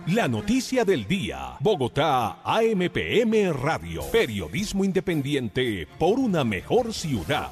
La noticia del día. Bogotá, AMPM Radio. Periodismo independiente por una mejor ciudad.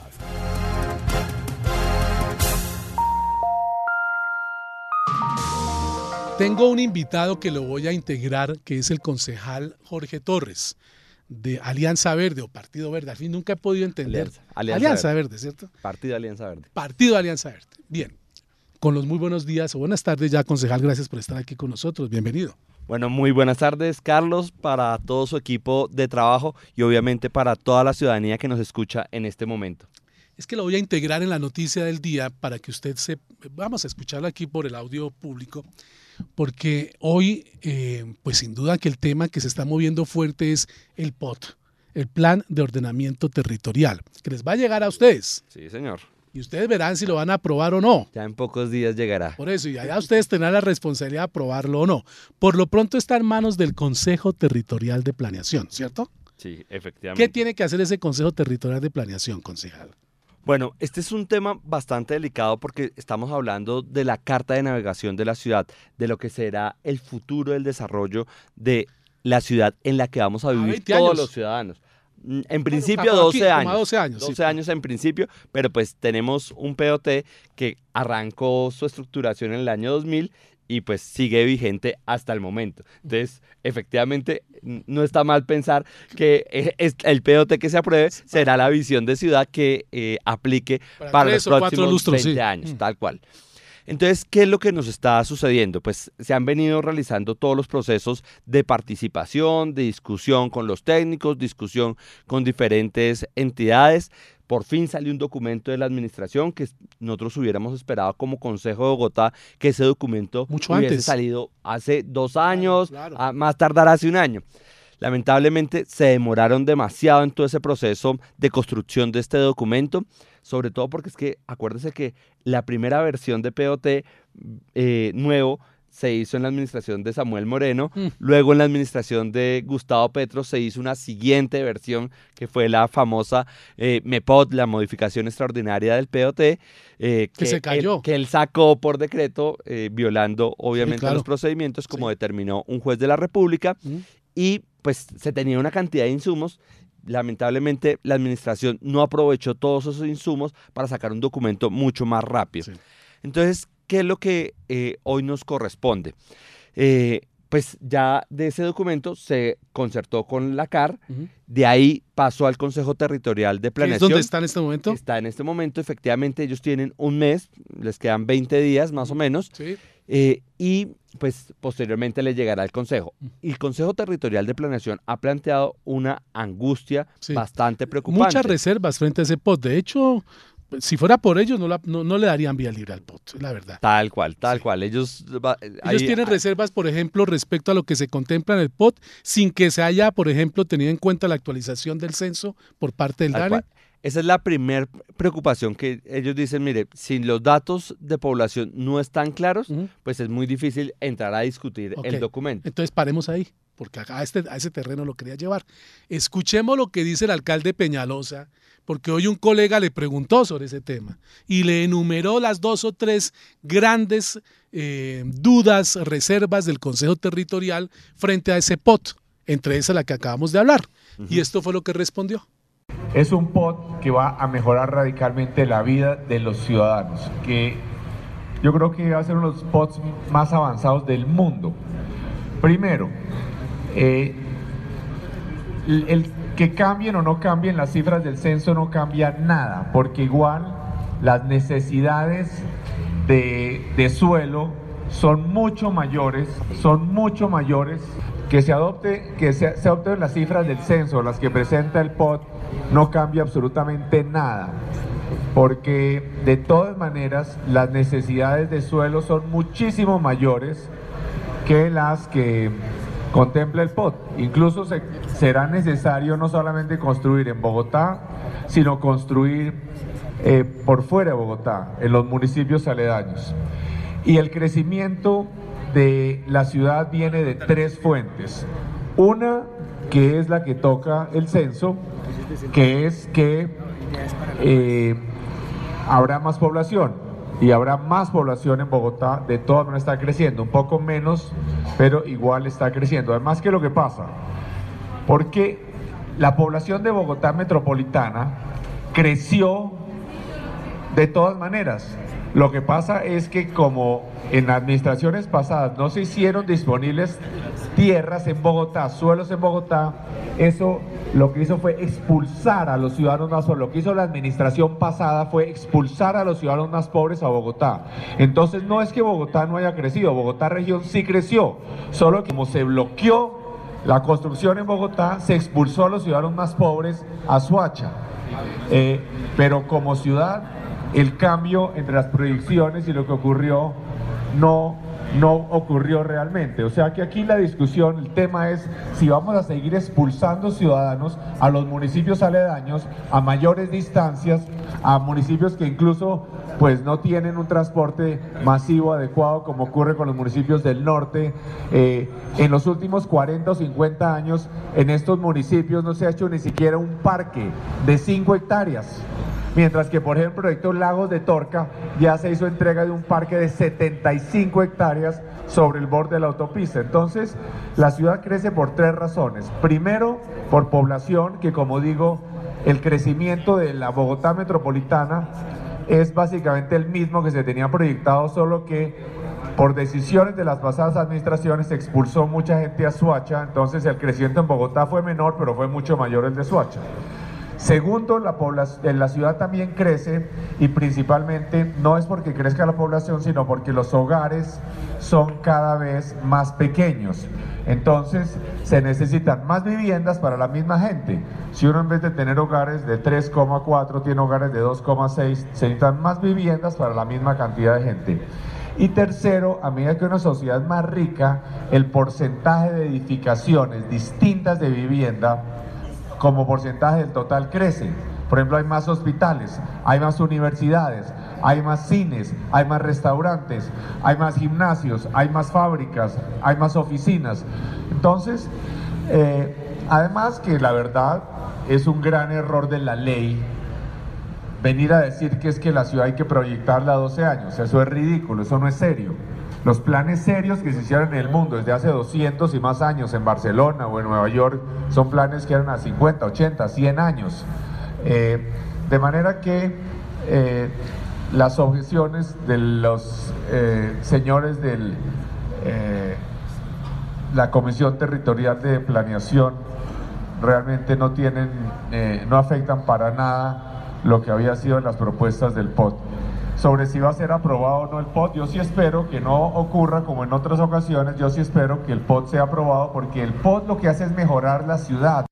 Tengo un invitado que lo voy a integrar, que es el concejal Jorge Torres, de Alianza Verde o Partido Verde. Al fin nunca he podido entender. Alianza Verde, ¿cierto? Partido Alianza Verde. Partido Alianza Verde. Bien. Con los muy buenos días o buenas tardes ya, concejal. Gracias por estar aquí con nosotros. Bienvenido. Bueno, muy buenas tardes, Carlos, para todo su equipo de trabajo y obviamente para toda la ciudadanía que nos escucha en este momento. Es que lo voy a integrar en la noticia del día para que usted se... Vamos a escucharlo aquí por el audio público, porque hoy, pues sin duda que el tema que se está moviendo fuerte es el POT, el Plan de Ordenamiento Territorial, que les va a llegar a ustedes. Sí, señor. Y ustedes verán si lo van a aprobar o no. Ya en pocos días llegará. Por eso, y allá ustedes tendrán la responsabilidad de aprobarlo o no. Por lo pronto está en manos del Consejo Territorial de Planeación, ¿cierto? Sí, efectivamente. ¿Qué tiene que hacer ese Consejo Territorial de Planeación, concejal? Bueno, este es un tema bastante delicado porque estamos hablando de la carta de navegación de la ciudad, de lo que será el futuro del desarrollo de la ciudad en la que vamos a vivir todos los ciudadanos. En principio 12 años. 12 años. 12 sí. años en principio, pero pues tenemos un POT que arrancó su estructuración en el año 2000 y pues sigue vigente hasta el momento. Entonces, efectivamente, no está mal pensar que el POT que se apruebe será la visión de ciudad que aplique para los próximos 20 años, tal cual. Entonces, ¿qué es lo que nos está sucediendo? Pues se han venido realizando todos los procesos de participación, de discusión con los técnicos, discusión con diferentes entidades. Por fin salió un documento de la administración que nosotros hubiéramos esperado como Consejo de Bogotá que ese documento hubiese salido hace 2 años, claro. A más tardar hace 1 año. Lamentablemente se demoraron demasiado en todo ese proceso de construcción de este documento, sobre todo porque es que acuérdense que la primera versión de POT nuevo se hizo en la administración de Samuel Moreno, luego en la administración de Gustavo Petro se hizo una siguiente versión que fue la famosa MEPOT, la modificación extraordinaria del POT, que se cayó. Que él sacó por decreto, violando obviamente los procedimientos como determinó un juez de la República, y pues se tenía una cantidad de insumos. Lamentablemente la administración no aprovechó todos esos insumos para sacar un documento mucho más rápido. Sí. Entonces, ¿qué es lo que hoy nos corresponde? Pues ya de ese documento se concertó con la CAR, de ahí pasó al Consejo Territorial de Planeación. ¿Dónde está en este momento? Está en este momento, efectivamente, ellos tienen 1 mes, les quedan 20 días más o menos, sí. Y pues posteriormente le llegará al Consejo. Y el Consejo Territorial de Planeación ha planteado una angustia bastante preocupante. Muchas reservas frente a ese POT, de hecho... Si fuera por ellos, no le darían vía libre al POT, la verdad. Tal cual. Ellos tienen reservas, por ejemplo, respecto a lo que se contempla en el POT, sin que se haya, por ejemplo, tenido en cuenta la actualización del censo por parte del DANE. Esa es la primera preocupación que ellos dicen, mire, si los datos de población no están claros, pues es muy difícil entrar a discutir el documento. Entonces paremos ahí, porque acá a ese terreno lo quería llevar. Escuchemos lo que dice el alcalde Peñalosa, porque hoy un colega le preguntó sobre ese tema y le enumeró las 2 o 3 grandes dudas, reservas del Consejo Territorial frente a ese POT, entre esas la que acabamos de hablar. Y esto fue lo que respondió. Es un POT que va a mejorar radicalmente la vida de los ciudadanos, que yo creo que va a ser uno de los POTs más avanzados del mundo. Primero, el que cambien o no cambien las cifras del censo no cambia nada, porque igual las necesidades de suelo son mucho mayores que se adopten las cifras del censo, las que presenta el POT, no cambia absolutamente nada, porque de todas maneras las necesidades de suelo son muchísimo mayores que las que contempla el POT. Incluso será necesario no solamente construir en Bogotá, sino construir por fuera de Bogotá, en los municipios aledaños. Y el crecimiento de la ciudad viene de 3 fuentes. Una, que es la que toca el censo, que es que habrá más población. y habrá más población en Bogotá, de todas maneras está creciendo, un poco menos, pero igual está creciendo. Además, ¿qué es lo que pasa? Porque la población de Bogotá metropolitana creció de todas maneras. Lo que pasa es que como en administraciones pasadas no se hicieron disponibles tierras en Bogotá, suelos en Bogotá, eso lo que hizo fue expulsar a los ciudadanos más pobres. Lo que hizo la administración pasada fue expulsar a los ciudadanos más pobres a Bogotá. Entonces no es que Bogotá no haya crecido, Bogotá región sí creció, solo que como se bloqueó la construcción en Bogotá, se expulsó a los ciudadanos más pobres a Soacha. Pero como ciudad, el cambio entre las proyecciones y lo que ocurrió no ocurrió realmente. O sea que aquí la discusión, el tema es si vamos a seguir expulsando ciudadanos a los municipios aledaños, a mayores distancias, a municipios que incluso pues no tienen un transporte masivo adecuado, como ocurre con los municipios del norte. En los últimos 40 o 50 años en estos municipios no se ha hecho ni siquiera un parque de 5 hectáreas. Mientras que, por ejemplo, el proyecto Lagos de Torca ya se hizo entrega de un parque de 75 hectáreas sobre el borde de la autopista. Entonces, la ciudad crece por 3 razones. Primero, por población, que como digo, el crecimiento de la Bogotá metropolitana es básicamente el mismo que se tenía proyectado, solo que por decisiones de las pasadas administraciones se expulsó mucha gente a Soacha. Entonces, el crecimiento en Bogotá fue menor, pero fue mucho mayor el de Soacha. Segundo, la ciudad también crece, y principalmente no es porque crezca la población, sino porque los hogares son cada vez más pequeños. Entonces se necesitan más viviendas para la misma gente. Si uno en vez de tener hogares de 3,4 tiene hogares de 2,6, se necesitan más viviendas para la misma cantidad de gente. Y tercero, a medida que una sociedad es más rica, el porcentaje de edificaciones distintas de vivienda como porcentaje del total crece. Por ejemplo, hay más hospitales, hay más universidades, hay más cines, hay más restaurantes, hay más gimnasios, hay más fábricas, hay más oficinas. Entonces, además que la verdad es un gran error de la ley venir a decir que es que la ciudad hay que proyectarla a 12 años. Eso es ridículo, eso no es serio. Los planes serios que se hicieron en el mundo desde hace 200 y más años en Barcelona o en Nueva York son planes que eran a 50, 80, 100 años. De manera que las objeciones de los señores de la Comisión Territorial de Planeación realmente no afectan para nada lo que había sido en las propuestas del POT. Sobre si va a ser aprobado o no el POT, yo sí espero que no ocurra como en otras ocasiones. Yo sí espero que el POT sea aprobado, porque el POT lo que hace es mejorar la ciudad.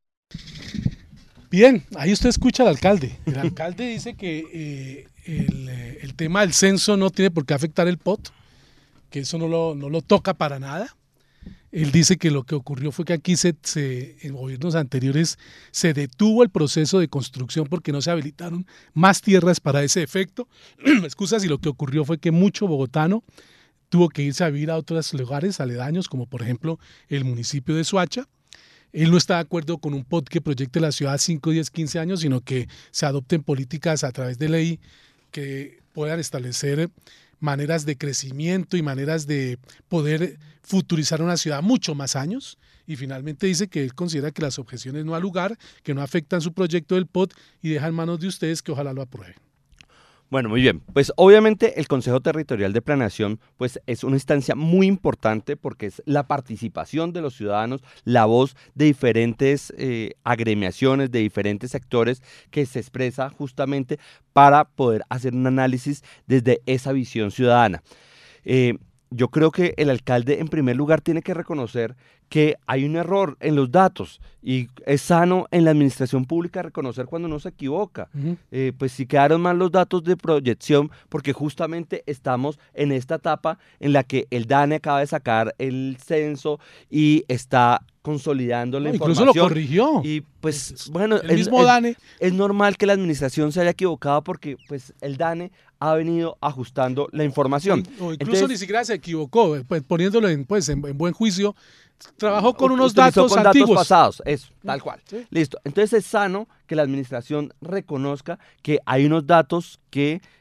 Bien, ahí usted escucha al alcalde. El alcalde dice que el tema del censo no tiene por qué afectar el POT, que eso no lo toca para nada. Él dice que lo que ocurrió fue que aquí en gobiernos anteriores se detuvo el proceso de construcción porque no se habilitaron más tierras para ese efecto. Excusas, y lo que ocurrió fue que mucho bogotano tuvo que irse a vivir a otros lugares aledaños, como por ejemplo el municipio de Soacha. Él no está de acuerdo con un POT que proyecte la ciudad a 5, 10, 15 años, sino que se adopten políticas a través de ley que puedan establecer maneras de crecimiento y maneras de poder futurizar una ciudad mucho más años. Y finalmente dice que él considera que las objeciones no al lugar, que no afectan su proyecto del POT, y deja en manos de ustedes que ojalá lo aprueben. Bueno, muy bien. Pues obviamente el Consejo Territorial de Planeación pues es una instancia muy importante porque es la participación de los ciudadanos, la voz de diferentes agremiaciones, de diferentes sectores que se expresa justamente para poder hacer un análisis desde esa visión ciudadana. Yo creo que el alcalde en primer lugar tiene que reconocer que hay un error en los datos y es sano en la administración pública reconocer cuando uno se equivoca. Pues si quedaron mal los datos de proyección porque justamente estamos en esta etapa en la que el DANE acaba de sacar el censo y está consolidando la información. Incluso lo corrigió. Y pues bueno, el mismo DANE. Es normal que la administración se haya equivocado porque pues el DANE ha venido ajustando la información. O incluso entonces, ni siquiera se equivocó, pues, poniéndolo en buen juicio, trabajó con unos datos antiguos. Pasados, eso, tal cual. Sí. Listo. Entonces es sano que la administración reconozca que hay unos datos que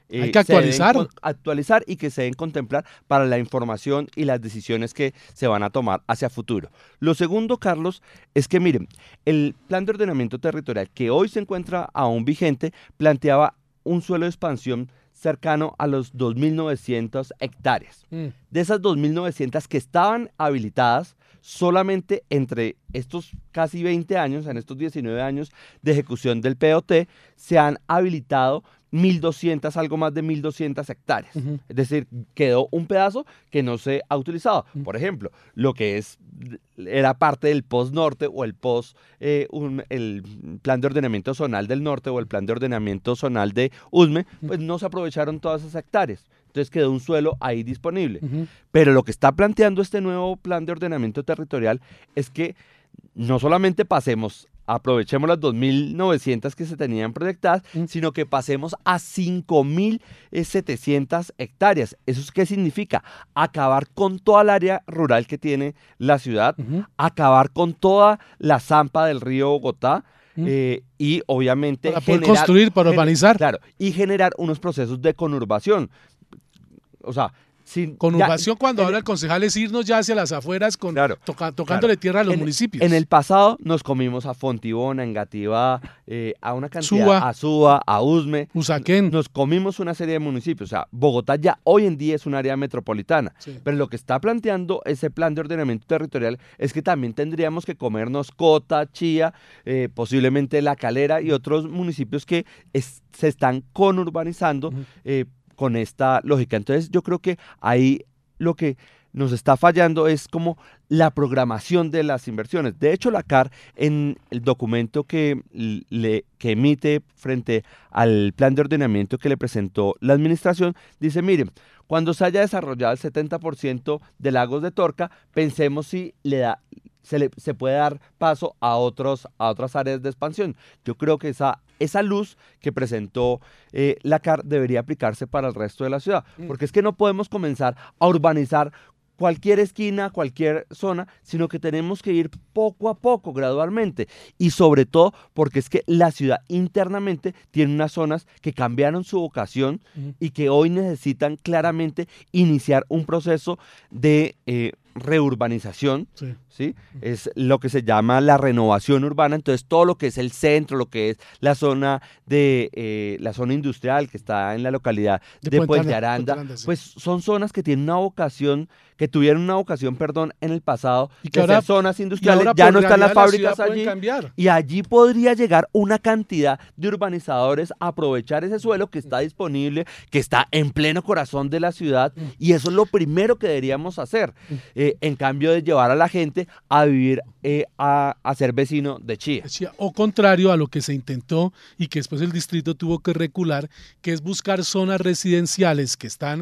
Hay que actualizar. Actualizar y que se deben contemplar para la información y las decisiones que se van a tomar hacia futuro. Lo segundo, Carlos, es que miren, el plan de ordenamiento territorial que hoy se encuentra aún vigente planteaba un suelo de expansión cercano a los 2.900 hectáreas. De esas 2.900 que estaban habilitadas, solamente entre estos casi 20 años, en estos 19 años de ejecución del POT, se han habilitado 1.200, algo más de 1.200 hectáreas. Es decir, quedó un pedazo que no se ha utilizado. Por ejemplo, lo que era parte del POS Norte o el POS, el Plan de Ordenamiento Zonal del Norte o el Plan de Ordenamiento Zonal de Usme, pues no se aprovecharon todas esas hectáreas. Entonces quedó un suelo ahí disponible. Pero lo que está planteando este nuevo Plan de Ordenamiento Territorial es que no solamente aprovechemos las 2.900 que se tenían proyectadas, sino que pasemos a 5.700 hectáreas. ¿Eso qué significa? Acabar con toda el área rural que tiene la ciudad, acabar con toda la zampa del río Bogotá, y obviamente para poder construir, para urbanizar. Claro, y generar unos procesos de conurbación. O sea, conurbación, cuando habla el concejal, es irnos ya hacia las afueras tocándole tierra a los municipios. En el pasado nos comimos a Fontibón, a Engativá, a una cantidad, a Suba, a Usme. Usaquén. Nos comimos una serie de municipios. O sea, Bogotá ya hoy en día es un área metropolitana. Sí. Pero lo que está planteando ese plan de ordenamiento territorial es que también tendríamos que comernos Cota, Chía, posiblemente La Calera y otros municipios que se están conurbanizando, con esta lógica. Entonces yo creo que ahí lo que nos está fallando es como la programación de las inversiones. De hecho, la CAR, en el documento que emite frente al plan de ordenamiento que le presentó la administración, dice, miren, cuando se haya desarrollado el 70% de Lagos de Torca, pensemos si se puede dar paso a otras áreas de expansión. Yo creo que esa luz que presentó la CAR debería aplicarse para el resto de la ciudad, porque es que no podemos comenzar a urbanizar cualquier esquina, cualquier zona, sino que tenemos que ir poco a poco, gradualmente, y sobre todo porque es que la ciudad internamente tiene unas zonas que cambiaron su vocación y que hoy necesitan claramente iniciar un proceso de reurbanización, ¿sí? Es lo que se llama la renovación urbana. Entonces todo lo que es el centro, lo que es la zona la zona industrial que está en la localidad de Puente Aranda, pues son zonas que tienen una vocación, que tuvieron una vocación, en el pasado, y que ahora, ser zonas industriales, ya no están las fábricas allí, cambiar. Y allí podría llegar una cantidad de urbanizadores a aprovechar ese suelo que está disponible, que está en pleno corazón de la ciudad, y eso es lo primero que deberíamos hacer, en cambio de llevar a la gente a vivir, a ser vecino de Chía. O contrario a lo que se intentó y que después el distrito tuvo que recular, que es buscar zonas residenciales que están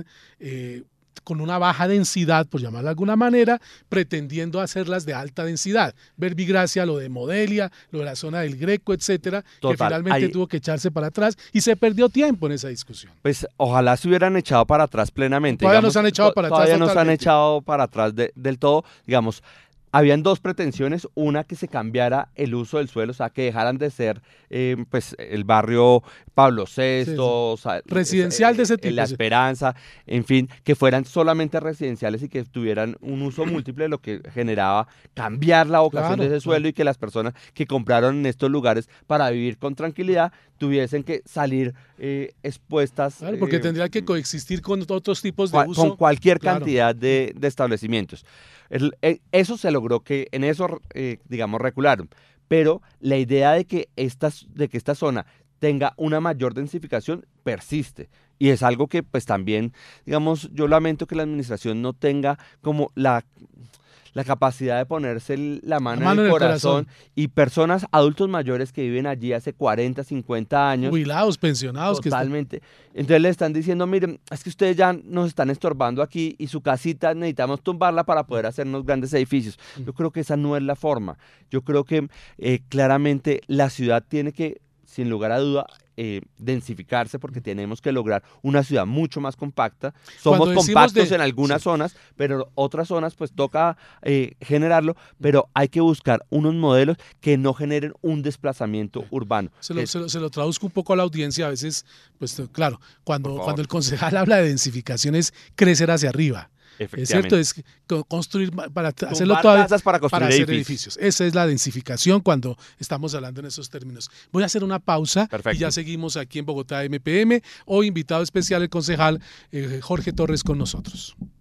con una baja densidad, por llamarla de alguna manera, pretendiendo hacerlas de alta densidad. Verbigracia, lo de Modelia, lo de la zona del Greco, etcétera, que finalmente tuvo que echarse para atrás y se perdió tiempo en esa discusión. Pues ojalá se hubieran echado para atrás plenamente. Todavía nos han echado para atrás. Todavía nos han echado para atrás del todo, digamos. Habían dos pretensiones, una que se cambiara el uso del suelo, o sea, que dejaran de ser el barrio Pablo VI, residencial de ese tipo. La Esperanza, en fin, que fueran solamente residenciales y que tuvieran un uso múltiple, lo que generaba cambiar la vocación de ese suelo y que las personas que compraron en estos lugares para vivir con tranquilidad tuviesen que salir expuestas. Claro, porque tendría que coexistir con otros tipos de uso. Con cualquier cantidad de establecimientos. Eso se logró, que en eso, recularon, pero la idea de que esta zona tenga una mayor densificación persiste, y es algo que pues también, yo lamento que la administración no tenga como la capacidad de ponerse la mano en el corazón, y personas, adultos mayores que viven allí hace 40, 50 años. Jubilados, pensionados. Totalmente. Entonces le están diciendo, miren, es que ustedes ya nos están estorbando aquí y su casita necesitamos tumbarla para poder hacernos grandes edificios. Yo creo que esa no es la forma. Yo creo que claramente la ciudad tiene que, sin lugar a duda, densificarse porque tenemos que lograr una ciudad mucho más compacta. Somos Cuando decimos compactos de- en algunas sí. zonas, pero otras zonas pues toca generarlo, pero hay que buscar unos modelos que no generen un desplazamiento urbano. Se lo traduzco un poco a la audiencia. A veces, pues claro, Por cuando favor. el concejal habla de densificación es crecer hacia arriba. Es cierto, Efectivamente. es construir para hacerlo Tumbar todavía casas para construir hacer edificios. Esa es la densificación cuando estamos hablando en esos términos. Voy a hacer una pausa Perfecto. y ya seguimos aquí en Bogotá MPM. Hoy invitado especial el concejal Jorge Torres con nosotros.